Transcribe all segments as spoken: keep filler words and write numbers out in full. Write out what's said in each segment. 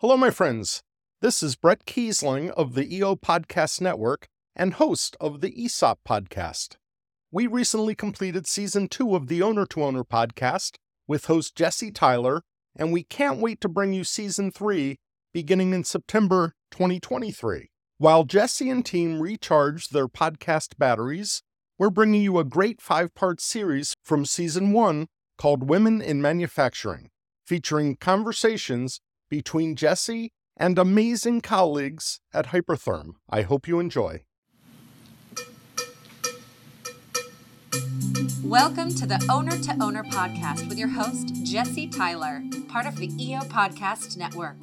Hello, my friends. This is Brett Kiesling of the E O Podcast Network and host of the E S O P Podcast. We recently completed season two of the Owner to Owner podcast with host Jesse Tyler, and we can't wait to bring you season three beginning in September twenty twenty-three. While Jesse and team recharge their podcast batteries, we're bringing you a great five-part series from season one called Women in Manufacturing, featuring conversations between Jesse and amazing colleagues at Hypertherm. I hope you enjoy. Welcome to the Owner to Owner podcast with your host, Jesse Tyler, part of the E O Podcast Network.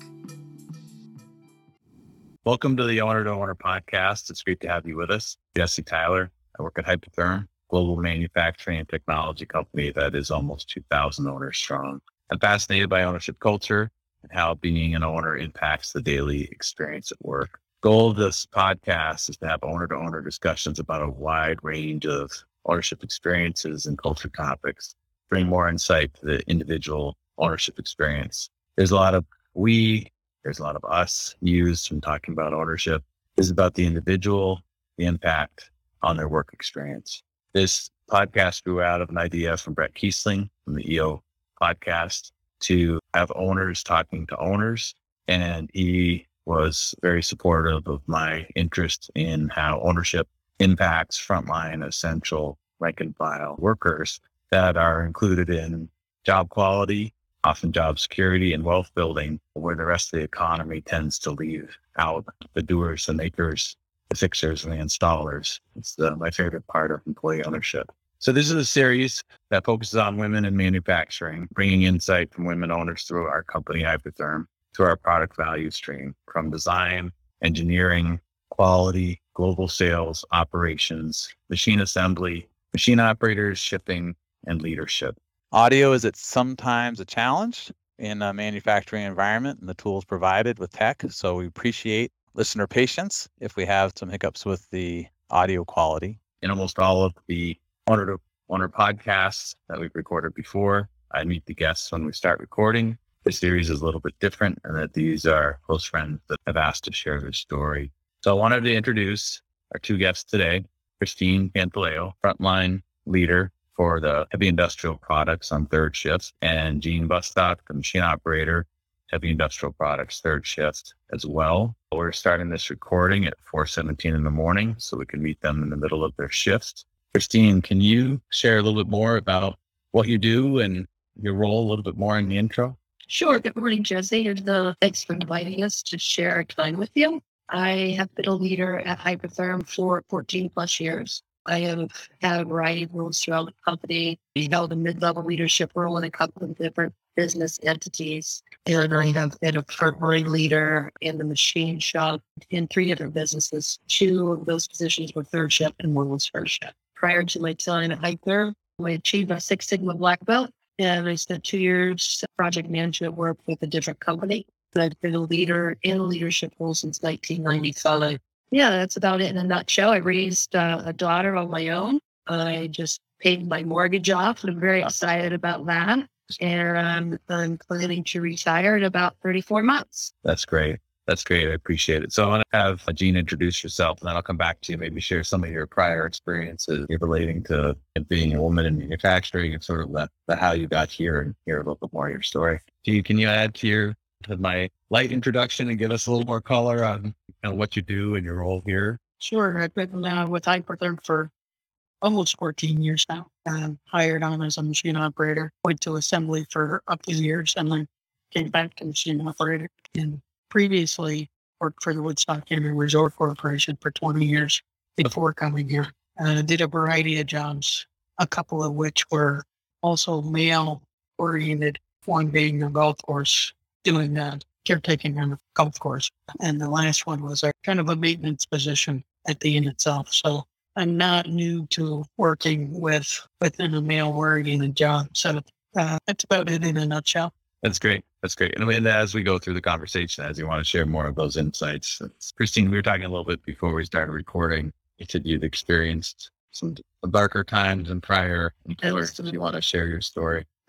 Welcome to the Owner to Owner podcast. It's great to have you with us. Jesse Tyler. I work at Hypertherm, global manufacturing and technology company that is almost two thousand owners strong. I'm fascinated by ownership culture and how being an owner impacts the daily experience at work. The goal of this podcast is to have owner to owner discussions about a wide range of ownership experiences and culture topics, bring more insight to the individual ownership experience. There's a lot of we, there's a lot of us used when talking about ownership. This is about the individual, the impact on their work experience. This podcast grew out of an idea from Brett Kiesling from the E O podcast to have owners talking to owners. And he was very supportive of my interest in how ownership impacts frontline essential rank and file workers that are included in job quality, often job security and wealth building, where the rest of the economy tends to leave out the doers, the makers, the fixers, and the installers. It's the, my favorite part of employee ownership. So this is a series that focuses on women in manufacturing, bringing insight from women owners through our company, Hypertherm, to our product value stream, from design, engineering, quality, global sales, operations, machine assembly, machine operators, shipping, and leadership. Audio is at sometimes a challenge in a manufacturing environment and the tools provided with tech. So we appreciate listener patience if we have some hiccups with the audio quality. In almost all of the Owner to Owner podcasts that we've recorded before, I meet the guests when we start recording. This series is a little bit different, and that these are close friends that have asked to share their story. So I wanted to introduce our two guests today, Christine Pantaleo, frontline leader for the heavy industrial products on third shift, and Gene Bustock, the machine operator, heavy industrial products third shift as well. We're starting this recording at four seventeen in the morning so we can meet them in the middle of their shift. Christine, can you share a little bit more about what you do and your role a little bit more in the intro? Sure. Good morning, Jesse. And uh, thanks for inviting us to share our time with you. I have been a leader at Hypertherm for fourteen plus years. I have had a variety of roles throughout the company. I held a mid-level leadership role in a couple of different business entities. And I have been a frontline leader in the machine shop in three different businesses. Two of those positions were third shift and one was first shift. Prior to my time at Hypertherm, I achieved my Six Sigma black belt, and I spent two years project management work with a different company. I've been a leader in a leadership role since nineteen ninety-five. Yeah, that's about it in a nutshell. I raised uh, a daughter on my own. I just paid my mortgage off, and I'm very excited about that. And um, I'm planning to retire in about thirty-four months. That's great. That's great. I appreciate it. So I want to have Gene introduce yourself, and then I'll come back to you, maybe share some of your prior experiences relating to being a woman in manufacturing and sort of the, the how you got here, and hear a little bit more of your story. Gene, can you add to your to my light introduction and give us a little more color on you know, what you do and your role here? Sure. I've been uh, with Hypertherm for almost fourteen years now. I'm hired on as a machine operator, went to assembly for up to years, and then came back to machine operator. And previously worked for the Woodstock Canyon Resort Corporation for twenty years before coming here. And I did a variety of jobs, a couple of which were also male oriented, one being a golf course, doing that caretaking on a golf course. And the last one was a kind of a maintenance position at the inn itself. So I'm not new to working with within a male oriented job. So uh, that's about it in a nutshell. That's great. That's great. And, and as we go through the conversation, as you want to share more of those insights, Christine, we were talking a little bit before we started recording. You said you'd experienced some darker times and prior employers. If you want to share your story.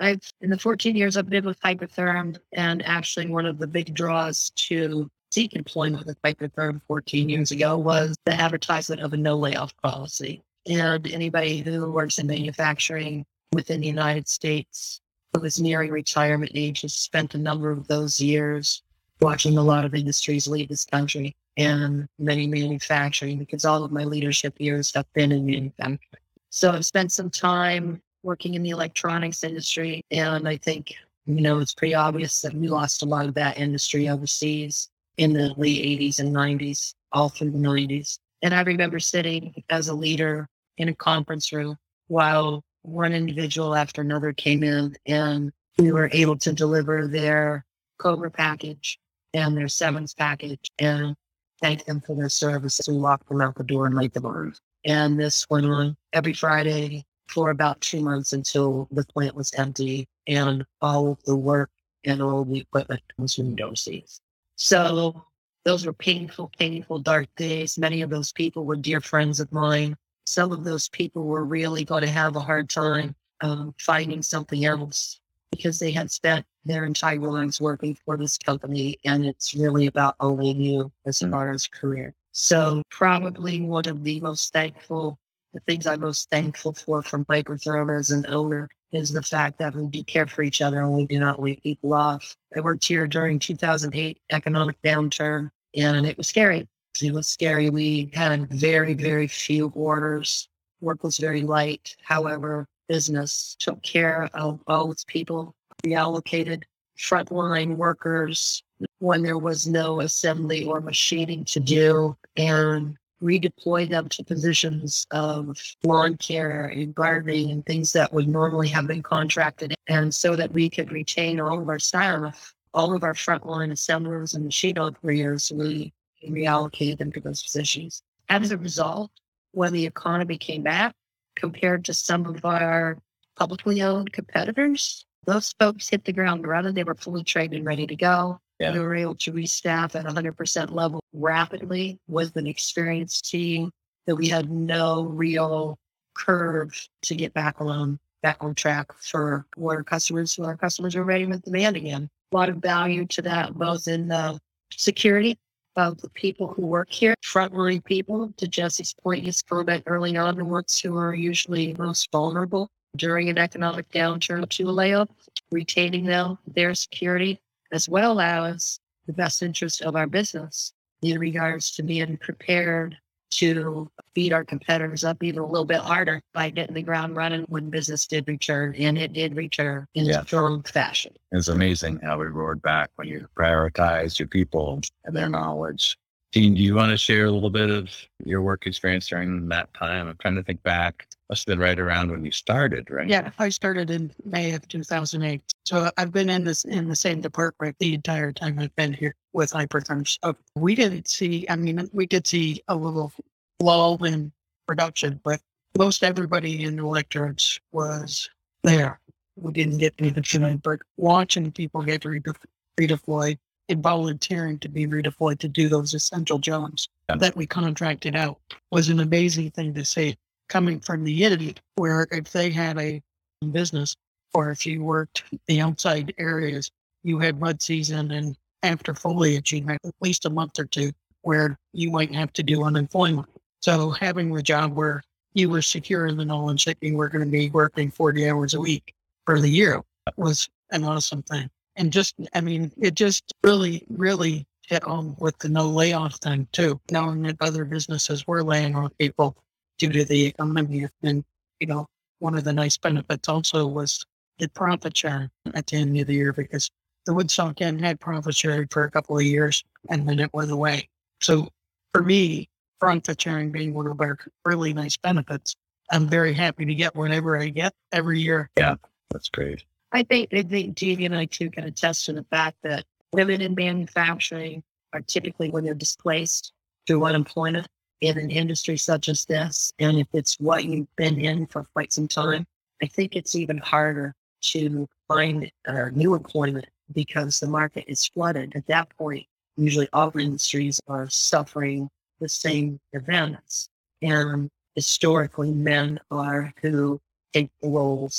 I've, in the fourteen years I've been with Hypertherm, and actually one of the big draws to seek employment with Hypertherm fourteen years ago was the advertisement of a no layoff policy. And anybody who works in manufacturing within the United States who is nearing retirement age has spent a number of those years watching a lot of industries leave this country, and many manufacturing, because all of my leadership years have been in manufacturing. So I've spent some time working in the electronics industry, and I think, you know, it's pretty obvious that we lost a lot of that industry overseas in the late eighties and nineties, all through the nineties. And I remember sitting as a leader in a conference room while one individual after another came in, and we were able to deliver their Cobra package and their Sevens package and thank them for their service. We walked them out the door and laid them on. And this went on every Friday for about two months until the plant was empty and all of the work and all the equipment was moved overseas. So those were painful, painful, dark days. Many of those people were dear friends of mine. Some of those people were really going to have a hard time um, finding something else because they had spent their entire lives working for this company, and it's really about owning you as far as career. So probably one of the most thankful, the things I'm most thankful for from Hypertherm as an owner is the fact that we do care for each other and we do not leave people off. I worked here during two thousand eight economic downturn, and it was scary. It was scary. We had very, very few orders. Work was very light. However, business took care of all its people, reallocated frontline workers when there was no assembly or machining to do, and redeployed them to positions of lawn care and gardening and things that would normally have been contracted. And so that we could retain all of our staff, all of our frontline assemblers and machine operators, we reallocated them to those positions. As a result, when the economy came back, compared to some of our publicly owned competitors, those folks hit the ground running. They were fully trained and ready to go. Yeah. They were able to restaff at one hundred percent level rapidly with an experienced team that we had no real curve to get back on, back on track for what our customers, so our customers are ready with demand again. A lot of value to that, both in the security of the people who work here, frontline people, to Jesse's point, his comment early on, the ones who are usually most vulnerable during an economic downturn to a layoff, retaining them, their security, as well as the best interest of our business in regards to being prepared to beat our competitors up even a little bit harder by getting the ground running when business did return, and it did return in yeah. a strong fashion. It's amazing how we roared back when you prioritize your people and their knowledge. Dean, do you want to share a little bit of your work experience during that time? I'm trying to think back. Must have been right around when you started, right? Yeah, I started in May of two thousand eight. So I've been in this in the same department the entire time I've been here with Hypertherm. So we didn't see, I mean, we did see a little lull in production, but most everybody in electronics was there. We didn't get anything, but watching people get redeployed, redeployed and volunteering to be redeployed to do those essential jobs yeah. that we contracted out was an amazing thing to see. Coming from the unity, where if they had a business or if you worked the outside areas, you had mud season, and after foliage, you had at least a month or two where you might have to do unemployment. So having the job where you were secure in the knowledge that you were going to be working forty hours a week for the year was an awesome thing. And just, I mean, it just really, really hit home with the no layoff thing too, knowing that other businesses were laying off people due to the economy. And, you know, one of the nice benefits also was the profit sharing at the end of the year, because the Woodstock Inn had profit sharing for a couple of years and then it went away. So for me, profit sharing being one of our really nice benefits, I'm very happy to get whatever I get every year. Yeah, that's great. I think, I think Jeannie and I too can attest to the fact that women in manufacturing are typically, when they're displaced through unemployment, in an industry such as this, and if it's what you've been in for quite some time, I think it's even harder to find uh, new employment because the market is flooded. At that point, usually all industries are suffering the same events. And historically, men are who take the roles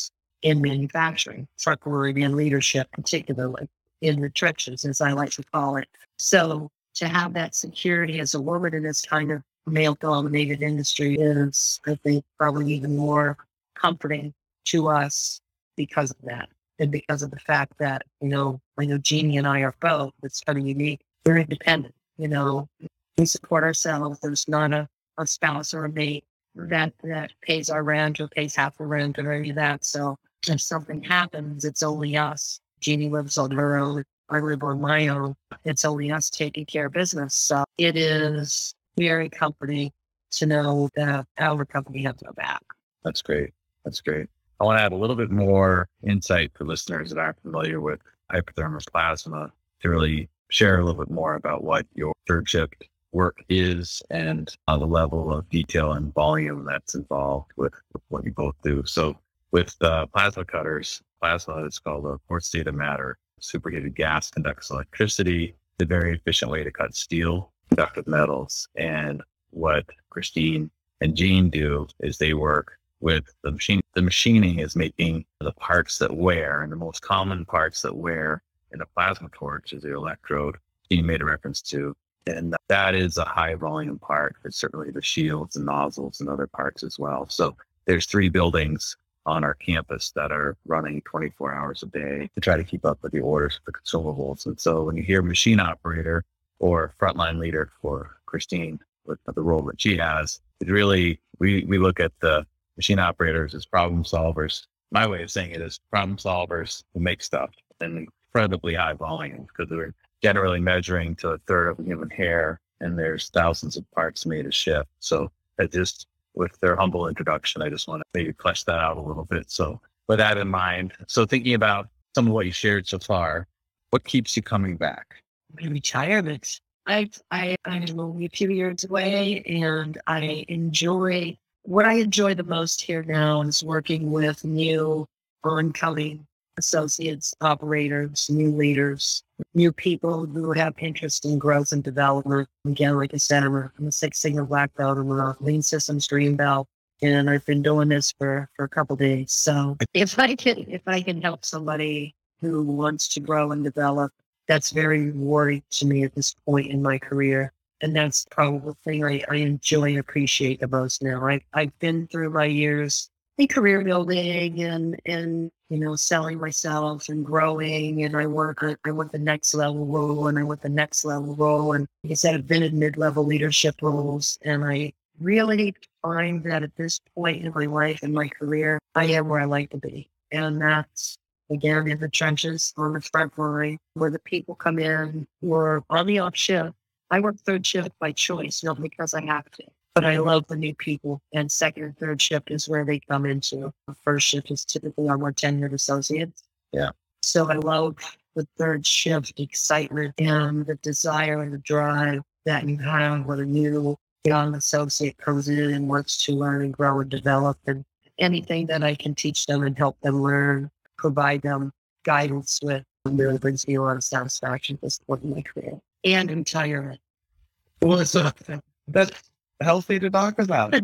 in manufacturing, frontline and leadership, particularly in the trenches, as I like to call it. So to have that security as a woman in this kind of male-dominated industry is, I think, probably even more comforting to us because of that. And because of the fact that, you know, I know Jeannie and I are both, it's kind of unique. We're independent, you know, we support ourselves. There's not a, a spouse or a mate that, that pays our rent or pays half the rent or any of that. So if something happens, it's only us. Jeannie lives on her own. I live on my own. It's only us taking care of business. So it is very comforting to know that our company has our back. That's great. That's great. I want to add a little bit more insight for listeners that aren't familiar with hyperthermal plasma to really share a little bit more about what your third shift work is and uh, the level of detail and volume that's involved with, with what you both do. So with uh, plasma cutters, plasma is called a fourth state of matter. Superheated gas conducts electricity, a very efficient way to cut steel, conductive metals. And what Christine and Jean do is they work with the machine. The machining is making the parts that wear, and the most common parts that wear in a plasma torch is the electrode Jean made a reference to. And that is a high volume part. It's certainly the shields and nozzles and other parts as well. So there's three buildings on our campus that are running twenty-four hours a day to try to keep up with the orders for the consumables. And so when you hear machine operator or frontline leader for Christine with the role that she has, it really, we, we look at the machine operators as problem solvers. My way of saying it is problem solvers who make stuff in incredibly high volume because we're generally measuring to a third of a human hair and there's thousands of parts made a shift. So I just, with their humble introduction, I just want to maybe flesh that out a little bit. So with that in mind, so thinking about some of what you shared so far, what keeps you coming back? Retirement. I, I, I'm only a few years away and I enjoy, what I enjoy the most here now is working with new oncoming associates, operators, new leaders, new people who have interest in growth and development. Again, like I said, I'm a, I'm a Six Sigma black belt. I'm a Lean Systems Green Belt, and I've been doing this for, for a couple of days. So if I can, if I can help somebody who wants to grow and develop, that's very rewarding to me at this point in my career. And that's probably the thing I, I enjoy and appreciate the most now. I, I've been through my years in career building and, and, you know, selling myself and growing. And I work, I want the next level role and I want the next level role. And like I said, I've been in mid-level leadership roles. And I really find that at this point in my life and my career, I am where I like to be. And that's, again, in the trenches, on the front line, where the people come in who are on the off shift. I work third shift by choice, not because I have to. But I love the new people, and second and third shift is where they come into. The first shift is typically our more tenured associates. Yeah. So I love the third shift excitement and the desire and the drive that you have when a new young associate comes in and wants to learn and grow and develop. And anything that I can teach them and help them learn, provide them guidance with, really brings me a lot of satisfaction at this point in my career and retirement. Well, it's a, that's healthy to talk about.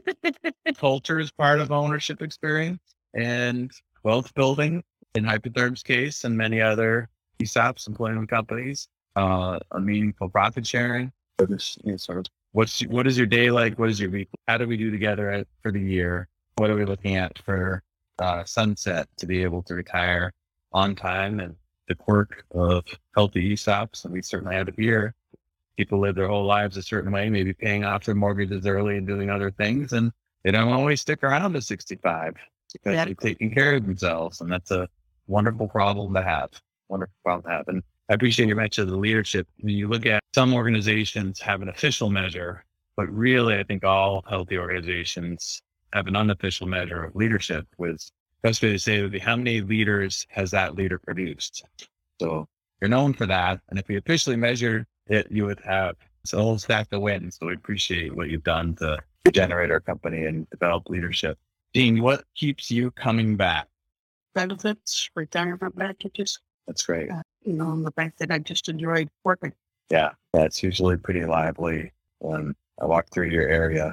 Culture is part of ownership experience and wealth building in Hypertherm's case and many other E S O Ps, employment companies, uh, a meaningful profit sharing. So this, you know, sort of what's, what is your day like? What is your week? How do we do together at, for the year? What are we looking at for uh, sunset to be able to retire on time? And the quirk of healthy E S O Ps, and we certainly have it here. People live their whole lives a certain way, maybe paying off their mortgages early and doing other things. And they don't always stick around to sixty-five because Yeah. they're taking care of themselves. And that's a wonderful problem to have, wonderful problem to have. And I appreciate your mention of the leadership. When you look at some organizations have an official measure, but really I think all healthy organizations have an unofficial measure of leadership with, best way to say it would be how many leaders has that leader produced? So you're known for that. And if we officially measure it, you would have a whole stack of wins. So we appreciate what you've done to generate our company and develop leadership. Dean, what keeps you coming back? Benefits, retirement packages, That's great. uh, you know, and the fact that I just enjoyed working. Yeah, that's usually pretty lively when I walk through your area.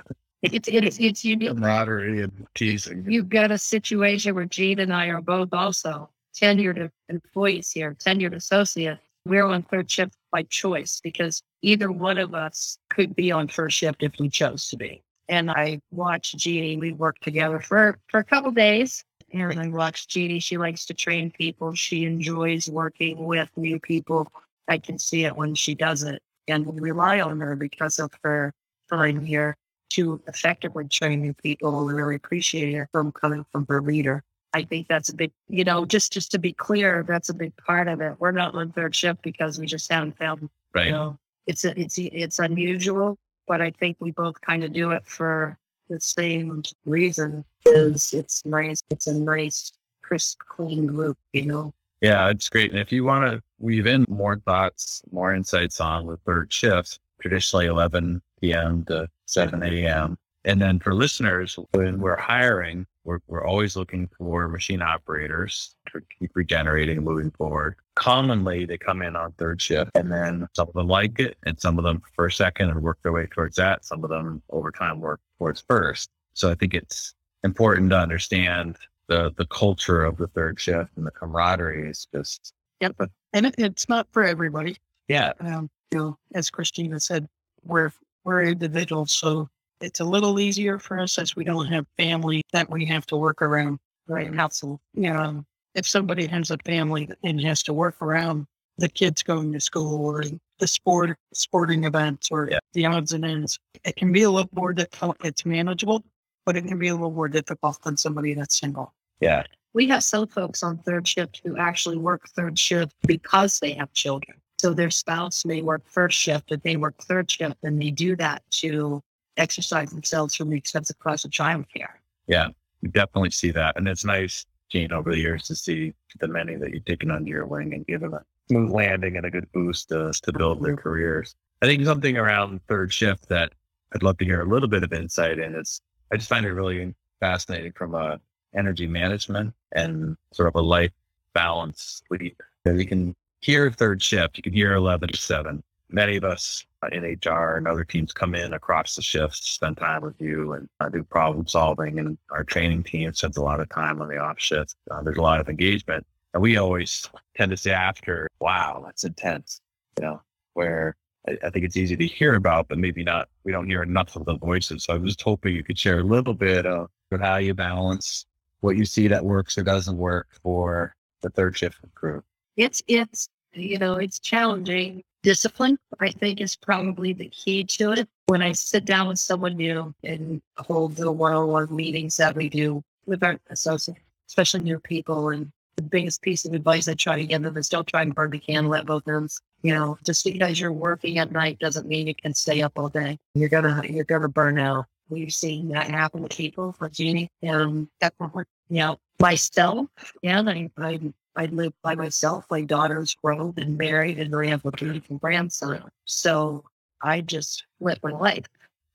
It's it's it's unique. Camaraderie and teasing. You've got a situation where Gene and I are both also tenured employees here, tenured associates. We're on third shift by choice because either one of us could be on first shift if we chose to be. And I watched Jeannie. We worked together for, for a couple days. And I watched Jeannie. She likes to train people. She enjoys working with new people. I can see it when she does it. And we rely on her because of her time here to effectively train new people. We really appreciate her from coming from her leader. I think that's a big, you know, just, just to be clear, that's a big part of it. We're not on third shift because we just haven't found, Right. you know, it's, a, it's, it's unusual, but I think we both kind of do it for the same reason. Is it's nice. It's a nice, crisp, clean group, you know? Yeah, it's great. And if you want to weave in more thoughts, more insights on the third shift, traditionally eleven p.m. to seven a.m. And then for listeners, when we're hiring, we're, we're always looking for machine operators to keep regenerating and moving forward. Commonly, they come in on third shift, and then some of them like it, and some of them prefer second and work their way towards that. Some of them over time work towards first. So I think it's important to understand the the culture of the third shift and the camaraderie is just. Yep. And it, it's not for everybody. Yeah. Um, you know, as Christina said, we're, we're individuals. So it's a little easier for us as we don't have family that we have to work around. Right. Now, so, you know, if somebody has a family and has to work around the kids going to school or the sport, sporting events or Yeah. the odds and ends, it can be a little more difficult. It's manageable, but it can be a little more difficult than somebody that's single. Yeah. We have some folks on third shift who actually work third shift because they have children. So their spouse may work first shift, but they work third shift, and they do that to exercise themselves from the expensive cost of childcare. Yeah, you definitely see that. And it's nice, Gene, over the years to see the many that you've taken under your wing and given a smooth landing and a good boost to, to build their careers. I think something around third shift that I'd love to hear a little bit of insight in is I just find it really fascinating from a energy management and sort of a life balance sleep. You can hear third shift, you can hear eleven to seven. Many of us in H R and other teams come in across the shifts, spend time with you and uh, do problem solving. And our training team spends a lot of time on the off shift. Uh, there's a lot of engagement. And we always tend to say after, wow, that's intense, you know, where I, I think it's easy to hear about, but maybe not, we don't hear enough of the voices. So I was just hoping you could share a little bit of how you balance what you see that works or doesn't work for the third shift crew. It's, it's, you know, it's challenging. Discipline, I think, is probably the key to it. When I sit down with someone new and hold the one-on-one meetings that we do with our associates, especially new people, and the biggest piece of advice I try to give them is don't try and burn the candle at both ends. You know, just because you're working at night doesn't mean you can stay up all day. You're gonna, you're gonna burn out. We've seen that happen to people, for Jeannie, and definitely, you know, myself. Yeah, I, I, I live by myself. My daughter's grown and married, and we have a beautiful grandson. So I just live my life.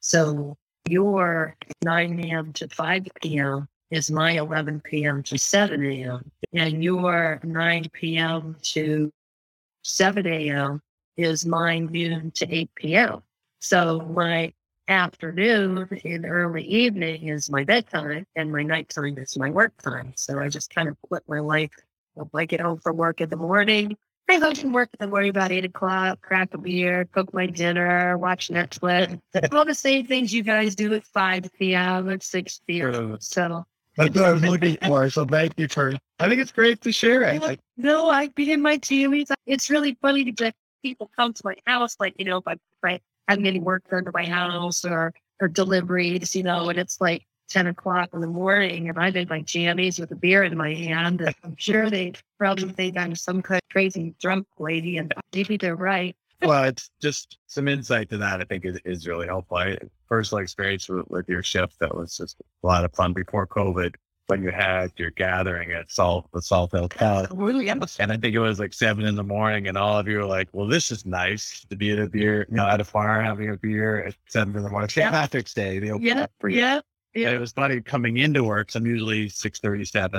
So your nine a.m. to five p.m. is my eleven p.m. to seven a.m. And your nine p.m. to seven a.m. is my noon to eight p.m. So my afternoon and early evening is my bedtime, and my nighttime is my work time. So I just kind of split my life. If I get home from work in the morning, I go to work in the morning about eight o'clock, crack a beer, cook my dinner, watch Netflix. All the same things you guys do at five p.m. or six p.m. So that's what I was looking for. So thank you for, I think it's great to share it. I, no, I be in my team. It's really funny to get people come to my house, like, you know, if I, if I have any work done to my house or, or deliveries, you know, and it's like ten o'clock in the morning and I'm in my jammies with a beer in my hand. And I'm sure they probably think I'm some kind of crazy drunk lady, and maybe they're right. Well, it's just some insight to that, I think, is, is really helpful. I, personal experience with, with your shift, that was just a lot of fun before COVID when you had your gathering at Salt, the Salt Hill Town. Really? And I think it was like seven in the morning and all of you were like, well, this is nice to be at a beer, you know, at a farm having a beer at seven in the morning. Saint Patrick's Day. You know, Yeah, yeah. And it was funny coming into work. So I'm usually six thirty-seven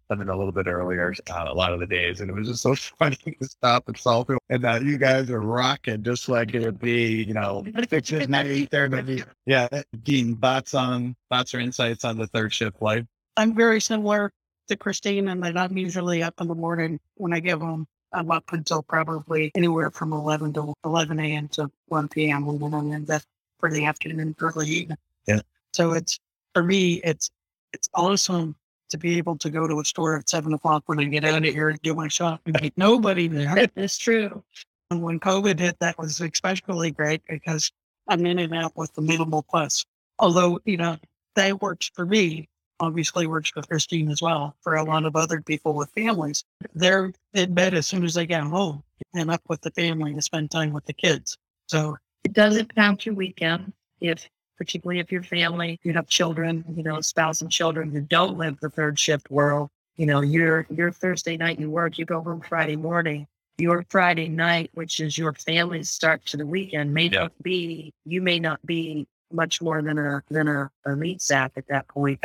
something a little bit earlier uh, a lot of the days, and it was just so funny to stop and solve it. And uh, you guys are rocking just like it'd be, you know, six at night there. Yeah, Dean, thoughts on thoughts or insights on the third shift life? I'm very similar to Christine, and that I'm usually up in the morning when I get home. I'm up until probably anywhere from eleven to eleven a.m. to one p.m. and then I'm in bed for the afternoon, early evening. Yeah. So it's, for me, it's it's awesome to be able to go to a store at seven o'clock when I get out of here and do my shopping. Ain't nobody there. It's true. And when COVID hit, that was especially great because I'm in and out with the minimal plus. Although, you know, that works for me, obviously works for Christine as well. For a lot of other people with families, they're in bed as soon as they get home and up with the family to spend time with the kids. So It doesn't count your weekend if, particularly if your family, you have children, you know, spouse and children who don't live the third shift world. You know, your your Thursday night you work, you go home Friday morning. Your Friday night, which is your family's start to the weekend, may Yeah. not be, you may not be much more than a than a, a meat sack at that point.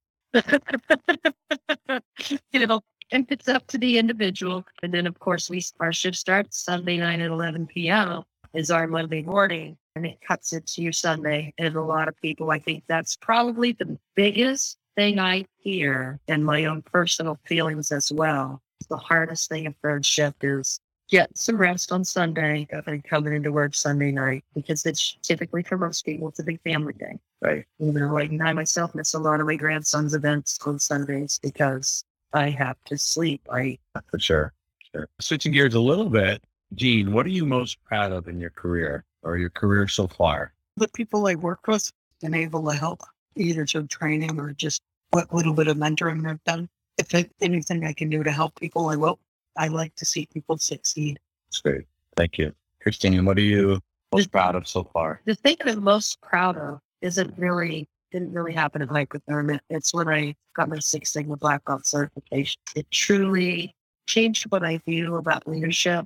You know, and it's up to the individual. And then of course we our shift starts Sunday night at eleven p.m. is our Monday morning, and it cuts into your Sunday. And a lot of people, I think that's probably the biggest thing I hear, and my own personal feelings as well. The hardest thing of third shift is get some rest on Sunday and coming into work Sunday night, because it's typically for most people it's a big family day. Right. You know, like I myself miss a lot of my grandson's events on Sundays because I have to sleep. I For sure. Sure. Switching gears a little bit, Gene, what are you most proud of in your career or your career so far? the people I work with, been able to help either through training or just what little bit of mentoring I've done. If there's anything I can do to help people, I will. I like to see people succeed. That's great. Thank you. Christine, what are you most proud of so far? The thing I'm most proud of isn't really, didn't really happen at Hypertherm. It- It's when I got my Six Sigma Black Belt certification. It truly changed what I view about leadership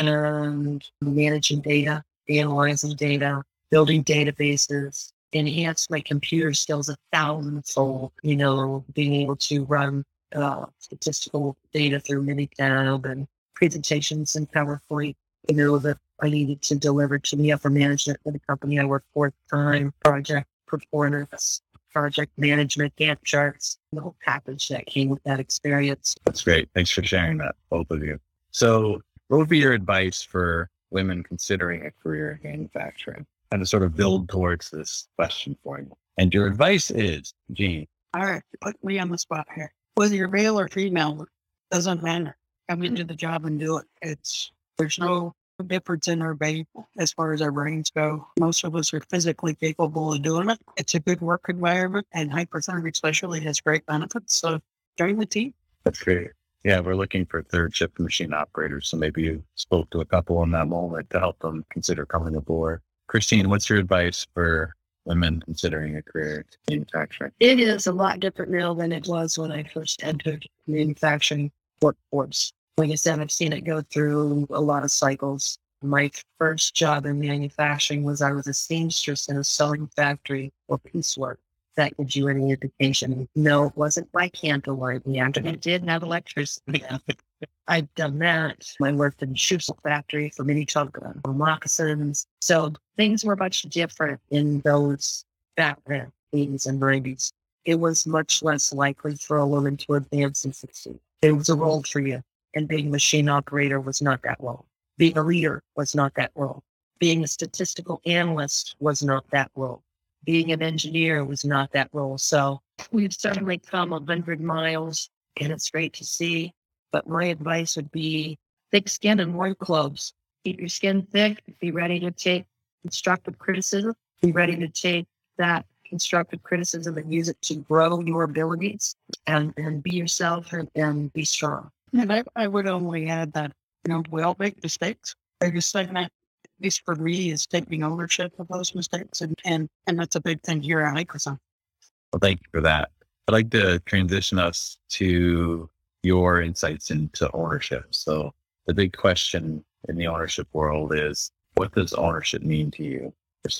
and managing data, analyzing data, building databases, enhanced my computer skills a thousandfold, you know, being able to run uh, statistical data through Minitab and presentations in PowerPoint, you know, that I needed to deliver to the upper management for the company I worked for at the time, project performance, project management, Gantt charts, the whole package that came with that experience. That's great. Thanks for sharing that, both of you. So what would be your advice for women considering a career in manufacturing? And to sort of build towards this question for you. And your advice is, Gene. All right, put me on the spot here. Whether you're male or female, doesn't matter. Come into the job and do it. It's there's no difference in our brain as far as our brains go. Most of us are physically capable of doing it. It's a good work environment, and Hypertherm especially has great benefits. So join the team. That's great. Yeah, we're looking for third shift machine operators. So maybe you spoke to a couple in that moment to help them consider coming aboard. Christine, what's your advice for women considering a career in manufacturing? It is a lot different now than it was when I first entered manufacturing workforce. Like I said, I've seen it go through a lot of cycles. My first job in manufacturing was I was a seamstress in a sewing factory for piecework. That gives you any indication. No, it wasn't by candlelight. We actually did have electricity. I've done that. I worked in shoe factory for mini chocolate moccasins. So things were much different in those back then, eighties and nineties. It was much less likely for a woman to advance and succeed. It was a role for you. And being a machine operator was not that role. Being a leader was not that role. Being a statistical analyst was not that role. Being an engineer was not that role. So we've certainly come a hundred miles, and it's great to see. But my advice would be thick skin and warm clothes. Keep your skin thick. Be ready to take constructive criticism. Be ready to take that constructive criticism and use it to grow your abilities and, and be yourself and, and be strong. And I, I would only add that, you know, we all make mistakes. I just think that, at least for me, is taking ownership of those mistakes. And, and, and that's a big thing here at Microsoft. Well, thank you for that. I'd like to transition us to your insights into ownership. So the big question in the ownership world is, what does ownership mean to you, Christine?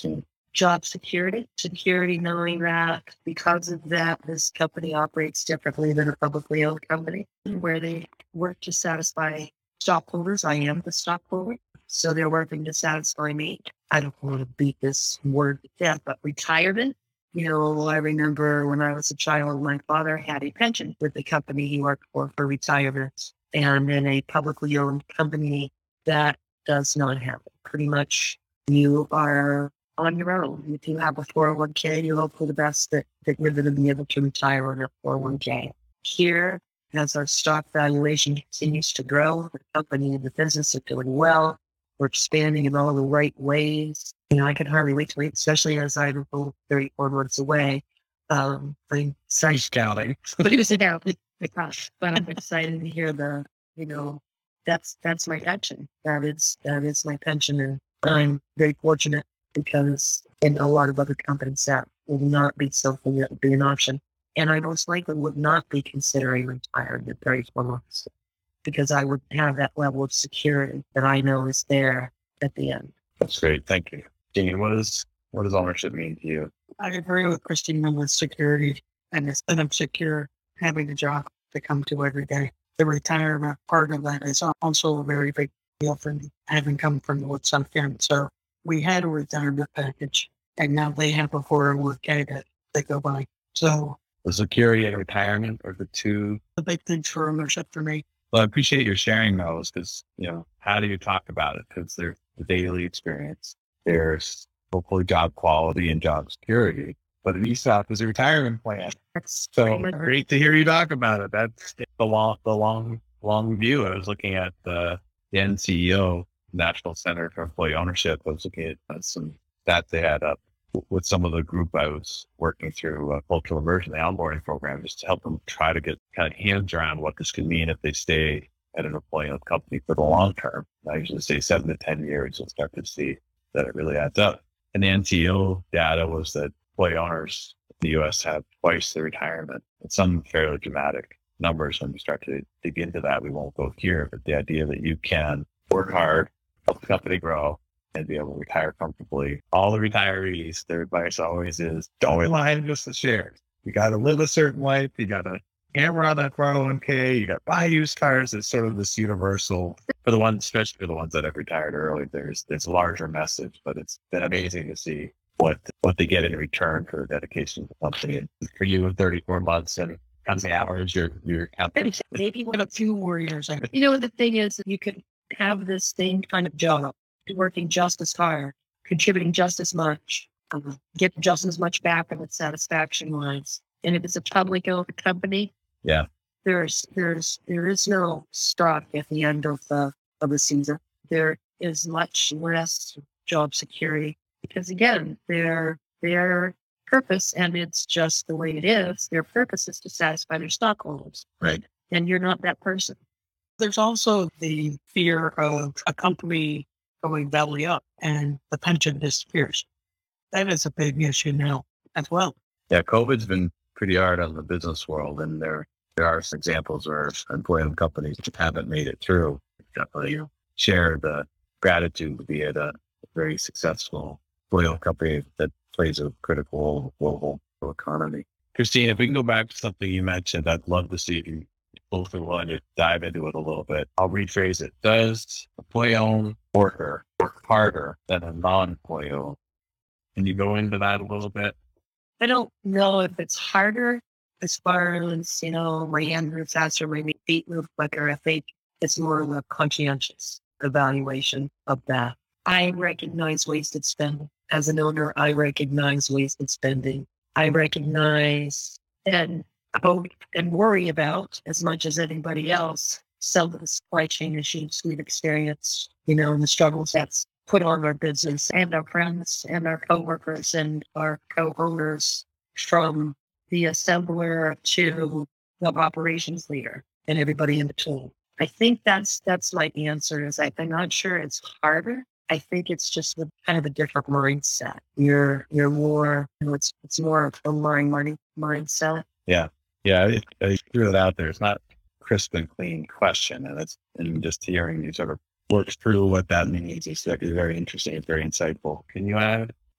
job security, security knowing that because of that, this company operates differently than a publicly owned company where they work to satisfy stockholders. I am the stockholder, so they're working to satisfy me. I don't want to beat this word to death, but retirement. You know, I remember when I was a child, my father had a pension with the company he worked for for retirement, and in a publicly owned company that does not have it. Pretty much you are on your own. If you have a four oh one k, you hope for the best that, that you're going to be able to retire on your four oh one k. Here, as our stock valuation continues to grow, the company and the business are doing well. We're expanding in all the right ways. You know, I can hardly wait to wait, especially as I'm thirty-four months away. Um, I'm excited scouting. But it was about because, but I'm excited to hear the, you know, that's that's my pension. That is that is my pension, and I'm very fortunate because in a lot of other companies that will not be something that would be an option. And I most likely would not be considering retiring at thirty-four months because I would have that level of security that I know is there at the end. That's great. Thank you. Dean, what is what does ownership mean to you? I agree with Christina with security, and it's that I'm secure having a job to come to every day. The retirement part of that is also a very big deal for me, having come from North South County. So we had a retirement package, and now they have a four oh one k that they go by. So The security and retirement are the two. the big things for ownership for me. Well, I appreciate your sharing those because, you know, how do you talk about it? Because there's the daily experience. There's hopefully job quality and job security. But an E S O P is a retirement plan. That's So great to hear you talk about it. That's the long, the long, long view. I was looking at the, the N C E O, National Center for Employee Ownership. I was looking at uh, some stats they had up with some of the group I was working through uh, cultural immersion, the onboarding program, just to help them try to get kind of hands around what this could mean if they stay at an employee-owned company for the long term. I usually say seven to ten years, you'll start to see that it really adds up. And the N C E O data was that employee owners in the U S have twice the retirement. It's some fairly dramatic numbers. When we start to dig into that, we won't go here, but the idea that you can work hard, help the company grow, and be able to retire comfortably. All the retirees, their advice always is, don't rely on just the shares. You got to live a certain life. You got to hammer on that four oh one k. You got to buy used cars. It's sort of this universal, for the ones, especially for the ones that have retired early, there's this larger message, but it's been amazing to see what what they get in return for their dedication to the company. And for you in thirty-four months and how many hours you're, you're counting. Maybe with a few more years. I You know, the thing is, you could have this same kind of job, working just as hard, contributing just as much, um, get just as much back from it satisfaction wise. And if it's a public owned company, Yeah. there's there's there is no stock at the end of the of the season. There is much less job security because again, their their purpose, and it's just the way it is, their purpose is to satisfy their stockholders. Right. And you're not that person. There's also the fear of a company going belly up and the pension disappears. That is a big issue now as well. Yeah, COVID's been pretty hard on the business world, and there there are some examples where employee-owned companies haven't made it through. Definitely share the gratitude to be at a very successful employee-owned company that plays a critical role in the global economy. Christine, if we can go back to something you mentioned, I'd love to see if you both are willing to dive into it a little bit. I'll rephrase it. Does employee-owned worker work harder than a non-employee owned? Can you go into that a little bit? I don't know if it's harder as far as, you know, my hand moves faster, my feet move quicker. I think it's more of a conscientious evaluation of that. I recognize wasted spending. As an owner, I recognize wasted spending. I recognize and hope and worry about, as much as anybody else, some of the supply chain issues we've experienced, you know, and the struggles that's put on our business and our friends and our coworkers and our co-owners, from the assembler to the operations leader and everybody in between. I think that's that's my answer. Is I, I'm not sure it's harder. I think it's just a, kind of a different mindset. You're you're more, you know, it's it's more of a mind money mindset. Yeah. Yeah. I, I threw it out there. It's not a crisp and clean question. And it's, and just hearing you sort of work through what that means is very interesting. It's very insightful. Can you add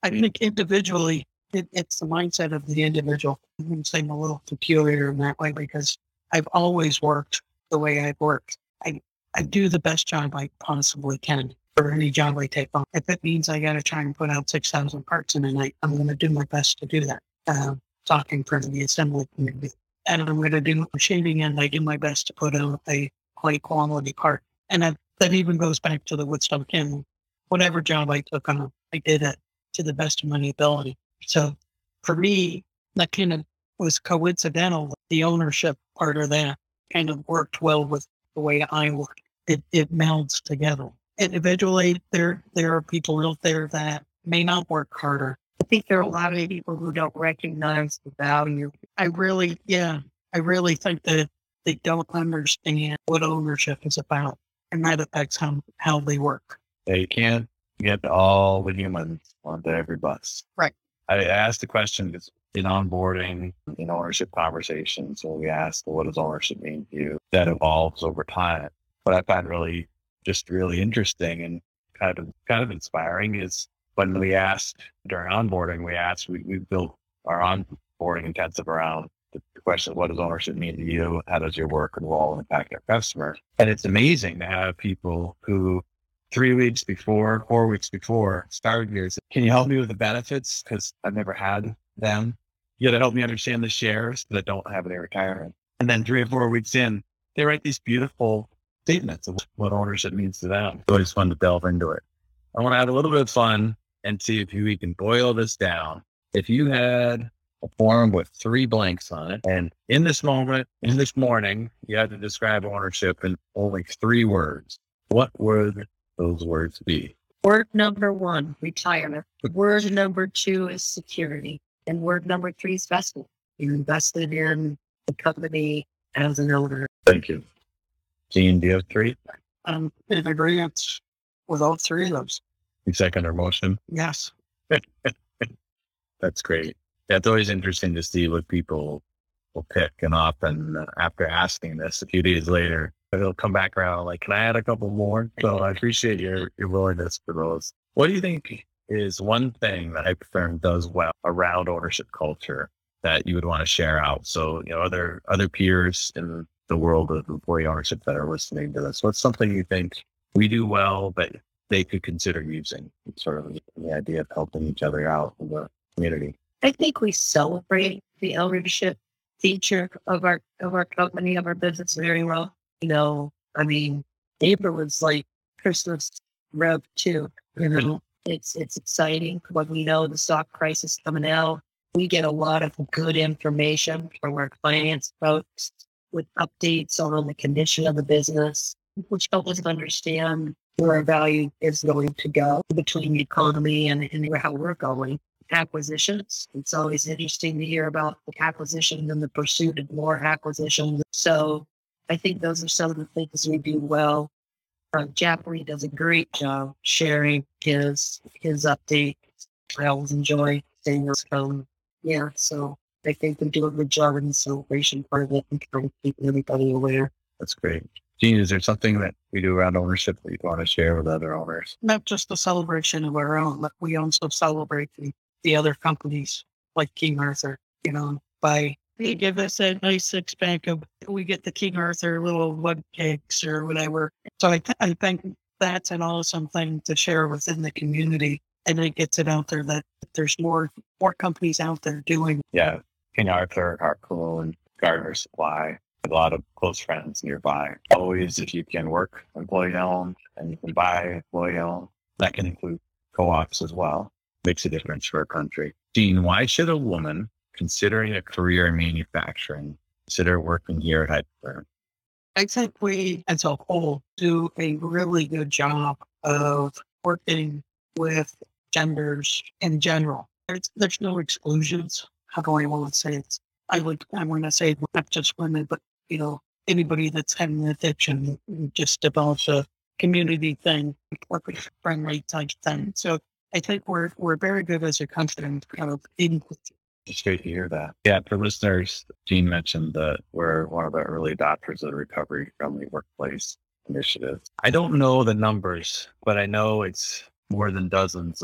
I think individually, it, it's the mindset of the individual. I'm saying a little peculiar in that way because I've always worked the way I've worked. I, I do the best job I possibly can for any job I take on. If it means I got to try and put out six thousand parts in a night, I'm going to do my best to do that. Uh, talking from the assembly community. And I'm going to do machining and I do my best to put out a high quality part. And that, that even goes back to the Woodstock Inn. Whatever job I took on, I did it to the best of my ability. So for me, that kind of was coincidental. The ownership part of that kind of worked well with the way I work. It, it melds together. Individually, there, there are people out there that may not work harder. I think there are a lot of people who don't recognize the value. I really, yeah, I really think that they don't understand what ownership is about, and that affects how, how they work. Yeah, you can't get all the humans onto every bus. Right. I asked the question because in onboarding, in ownership conversations, when we ask, well, what does ownership mean to you? That evolves over time. What I find really, just really interesting and kind of, kind of inspiring is when we asked during onboarding, we asked, we, we built our onboarding intensive around the question, what does ownership mean to you? How does your work and role impact our customer? And it's amazing to have people who three weeks before, four weeks before start years, can you help me with the benefits? Because I've never had them. You got to help me understand the shares that don't have any retirement. And then three or four weeks in, they write these beautiful statements of what ownership means to them. It's always fun to delve into it. I want to have a little bit of fun and see if we can boil this down. If you had a form with three blanks on it, and in this moment, in this morning, you had to describe ownership in only three words, what would those words be? Word number one, retirement. Word number two is security. And word number three is investment. You invested in the company as an owner. Thank you. Gene, do you have three? Um, in agreement with all three of those. You second our motion? Yes. That's great. Yeah, it's always interesting to see what people will pick. And often uh, after asking this a few days later, they'll come back around like, can I add a couple more? So I appreciate your, your willingness for those. What do you think is one thing that Hypertherm does well around ownership culture that you would want to share out? So, you know, other, other peers in the world of employee ownership that are listening to this, what's something you think we do well, but they could consider using, sort of the idea of helping each other out in the community? I think we celebrate the ownership feature of our of our company, of our business very well. You know, I mean, April was like Christmas Rev too. You know, it's it's exciting when we know the stock price is coming out. We get a lot of good information from our finance folks with updates on the condition of the business, which help us understand where our value is going to go between the economy and, and how we're going. Acquisitions. It's always interesting to hear about the acquisitions and the pursuit of more acquisitions. So I think those are some of the things we do well. Uh, Jeffrey does a great job sharing his his updates. I always enjoy seeing those from. Yeah, so I think we do a good job in the celebration part of it and trying to keep everybody aware. That's great. Gene, is there something that we do around ownership that you want to share with other owners? Not just the celebration of our own, but we also celebrate the, the other companies like King Arthur, you know, by they give us a nice six pack of, we get the King Arthur little mug cakes or whatever. So I, th- I think that's an awesome thing to share within the community. And it gets it out there that there's more, more companies out there doing. Yeah. King Arthur, Harcoon, Gardner Supply. A lot of close friends nearby. Always, if you can work employee owned and you can buy employee owned, that can include co-ops as well. Makes a difference for our country. Gene, why should a woman considering a career in manufacturing consider working here at Hypertherm? I think we, as a whole, do a really good job of working with genders in general. There's, there's no exclusions. How do I want to say it? I would, I want to say not just women, but you know, anybody that's having an addiction, just develops a community thing, corporate friendly type thing. So I think we're we're very good as a country in kind of in. It's great to hear that. Yeah, for listeners, Gene mentioned that we're one of the early adopters of the Recovery Friendly Workplace Initiative. I don't know the numbers, but I know it's more than dozens of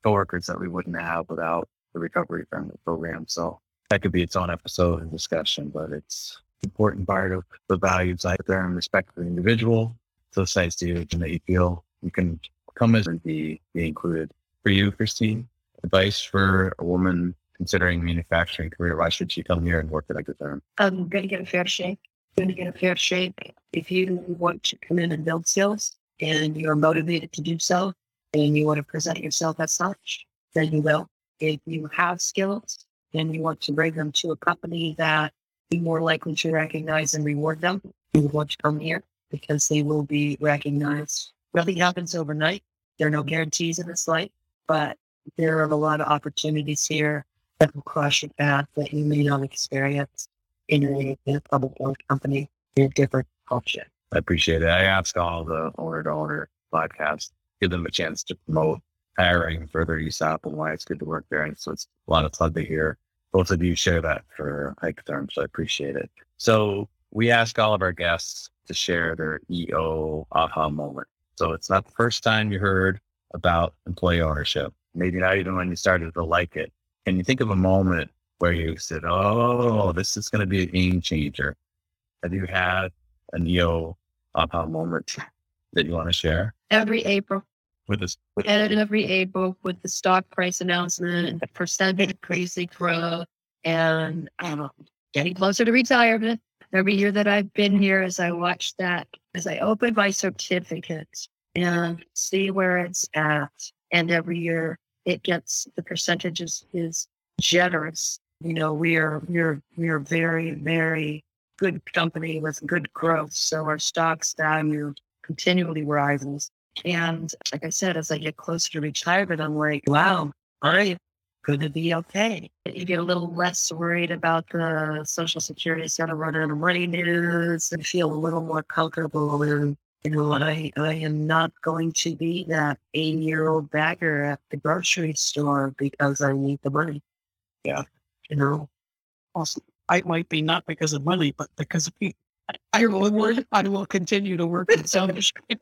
coworkers that we wouldn't have without the recovery family program. So that could be its own episode and discussion, but it's an important part of the values out there and respect for the individual. So it's nice to you and that you feel you can come as and be, be included. For you, Christine, advice for a woman considering manufacturing career, why should she come here and work at Ectotherm? I'm going to get a fair shake. Going to get a fair shake. If you want to come in and build skills and you're motivated to do so, and you want to present yourself as such, then you will. If you have skills and you want to bring them to a company that be more likely to recognize and reward them, you want to come here because they will be recognized. Nothing happens overnight. There are no guarantees in this life, but there are a lot of opportunities here that will cross your path that you may not experience in a, in a public owned company in a different culture. I appreciate it. I ask all the owner to owner podcasts, give them a chance to promote hiring further E S O P and why it's good to work there. And so it's a lot of fun to hear both of you share that for Ectotherm. So I appreciate it. So we ask all of our guests to share their E O aha moment. So it's not the first time you heard about employee ownership, maybe not even when you started to like it. Can you think of a moment where you said, oh, this is going to be a game changer? Have you had an E O aha moment that you want to share? Every April. With this, And every April with the stock price announcement and the percentage crazy growth and I don't know, getting closer to retirement. Every year that I've been here, as I watch that, as I open my certificates and see where it's at, and every year it gets the percentages is generous. You know, we are we're we're very very good company with good growth, so our stock's value continually rises. And like I said, as I get closer to retirement, I'm like, wow, I'm going to be okay. You get a little less worried about the Social Security is going to run out of money news and feel a little more comfortable. And, you know, I, I am not going to be that eighty-year-old bagger at the grocery store because I need the money. Yeah. You know? Awesome. I might be not because of money, but because of me. I will work, I will continue to work in South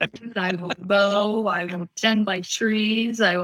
I will mow, I will tend my trees, I will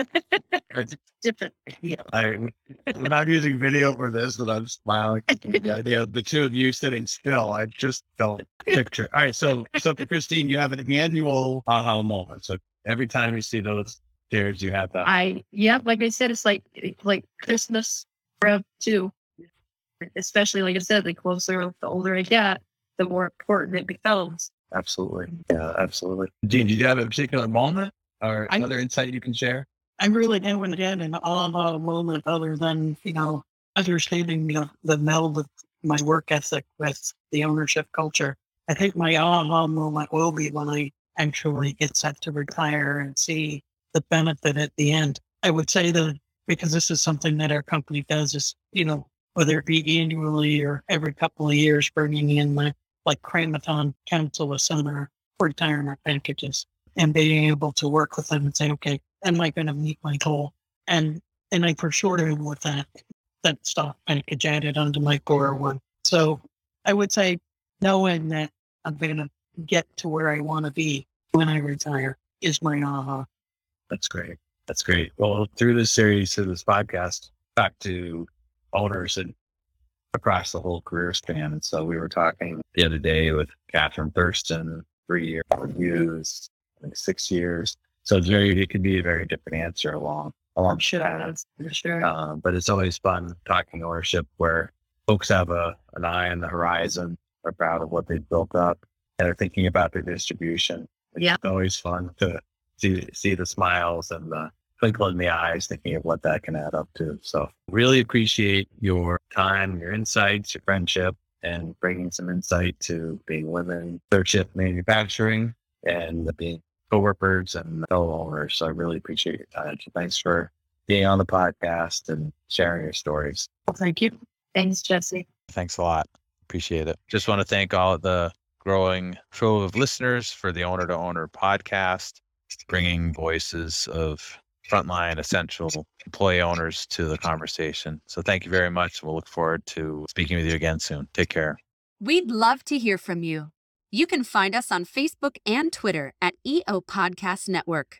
different. Yeah. I, when I'm using video for this, and I'm smiling at the idea of the two of you sitting still, I just don't picture. All right, so so for Christine, you have an annual aha moment. So every time you see those stairs, you have that. I yeah, like I said, it's like like Christmas for too. Especially like I said, the closer, the older I get, the more important it becomes. Absolutely. Yeah, absolutely. Gene, did you have a particular moment or I- another insight you can share? I really haven't had an aha moment other than, you know, understanding the, the meld of my work ethic with the ownership culture. I think my aha moment will be when I actually get set to retire and see the benefit at the end. I would say that because this is something that our company does is, you know, whether it be annually or every couple of years, bringing in my like Cramathon Council of Summer retirement packages and being able to work with them and say, okay, am I going to meet my goal? And and I for sure am with that, that stock package added onto my four oh one. So I would say knowing that I'm going to get to where I want to be when I retire is my aha. That's great. That's great. Well, through this series, through this podcast, back to owners and across the whole career span. And so we were talking the other day with Catherine Thurston, three year reviews, I think six years. So it's very, it could be a very different answer along, along. Sure, for sure. Um, but it's always fun talking ownership where folks have a, an eye on the horizon, are proud of what they've built up and are thinking about their distribution. It's Yeah. always fun to see, see the smiles and the twinkle in the eyes, thinking of what that can add up to. So really appreciate your time, your insights, your friendship, and bringing some insight to being women, third shift manufacturing, and being coworkers and fellow owners. So I really appreciate your time. So thanks for being on the podcast and sharing your stories. Well, thank you. Thanks, Jesse. Thanks a lot. Appreciate it. Just want to thank all of the growing trove of listeners for the Owner to Owner podcast, bringing voices of frontline essential employee owners to the conversation. So thank you very much. We'll look forward to speaking with you again soon. Take care. We'd love to hear from you. You can find us on Facebook and Twitter at E O Podcast Network.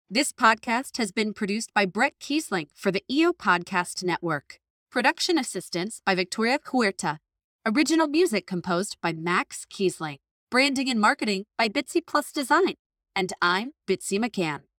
This podcast has been produced by Brett Kiesling for the E O Podcast Network. Production assistance by Victoria Huerta. Original music composed by Max Kiesling. Branding and marketing by Bitsy Plus Design. And I'm Bitsy McCann.